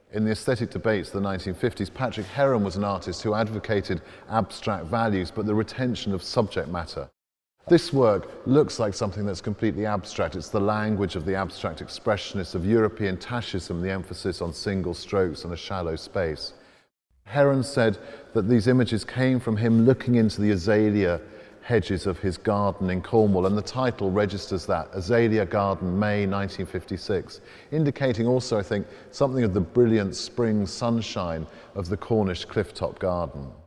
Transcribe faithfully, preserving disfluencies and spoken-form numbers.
In the aesthetic debates of the nineteen fifties, Patrick Heron was an artist who advocated abstract values but the retention of subject matter. This work looks like something that's completely abstract. It's the language of the abstract expressionists of European Taschism, the emphasis on single strokes and a shallow space. Heron said that these images came from him looking into the azalea hedges of his garden in Cornwall, and the title registers that, Azalea Garden, May nineteen fifty-six, indicating also, I think, something of the brilliant spring sunshine of the Cornish clifftop garden.